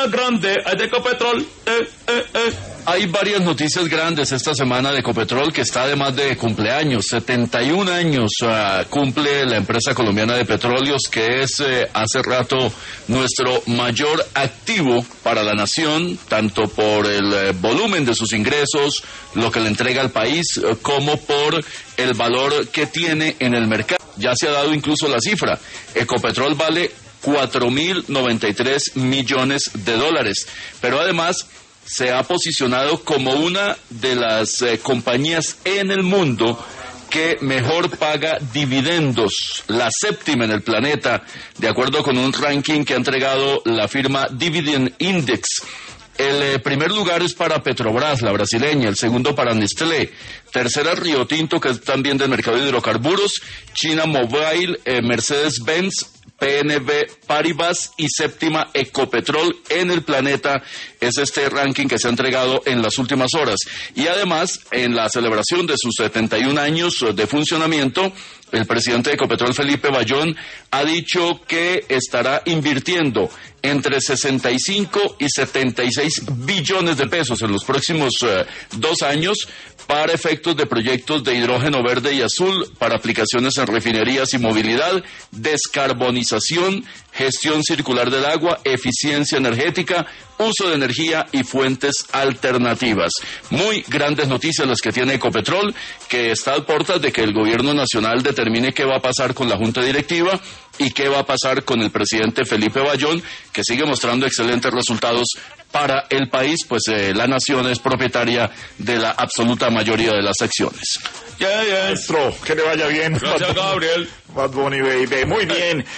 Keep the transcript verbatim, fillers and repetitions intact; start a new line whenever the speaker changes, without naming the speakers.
grande de Ecopetrol. Eh, eh, eh.
Hay varias noticias grandes esta semana de Ecopetrol, que está además de cumpleaños. setenta y un años uh, cumple la empresa colombiana de petróleos, que es eh, hace rato nuestro mayor activo para la nación, tanto por el eh, volumen de sus ingresos, lo que le entrega al país, eh, como por el valor que tiene en el mercado. Ya se ha dado incluso la cifra. Ecopetrol vale cuatro mil noventa y tres millones de dólares, pero además se ha posicionado como una de las eh, compañías en el mundo que mejor paga dividendos, la séptima en el planeta, de acuerdo con un ranking que ha entregado la firma Dividend Index. El eh, primer lugar es para Petrobras, la brasileña, el segundo para Nestlé, tercera Río Tinto, que es también del mercado de hidrocarburos, China Mobile, eh, Mercedes-Benz, P N B Paribas y séptima Ecopetrol en el planeta. Es este ranking que se ha entregado en las últimas horas. Y además, en la celebración de sus setenta y un años de funcionamiento, el presidente de Ecopetrol, Felipe Bayón, ha dicho que estará invirtiendo entre sesenta y cinco y setenta y seis billones de pesos en los próximos uh, dos años para efectos de proyectos de hidrógeno verde y azul, para aplicaciones en refinerías y movilidad, descarbonización, gestión circular del agua, eficiencia energética, uso de energía y fuentes alternativas. Muy grandes noticias las que tiene Ecopetrol, que está a puertas de que el gobierno nacional determine qué va a pasar con la junta directiva y qué va a pasar con el presidente Felipe Bayón, que sigue mostrando excelentes resultados para el país, pues eh, la nación es propietaria de la absoluta mayoría de las acciones.
Yeah, yeah. Maestro, que le vaya bien.
Gracias, Gabriel.
Bad Bunny, baby. Muy bien.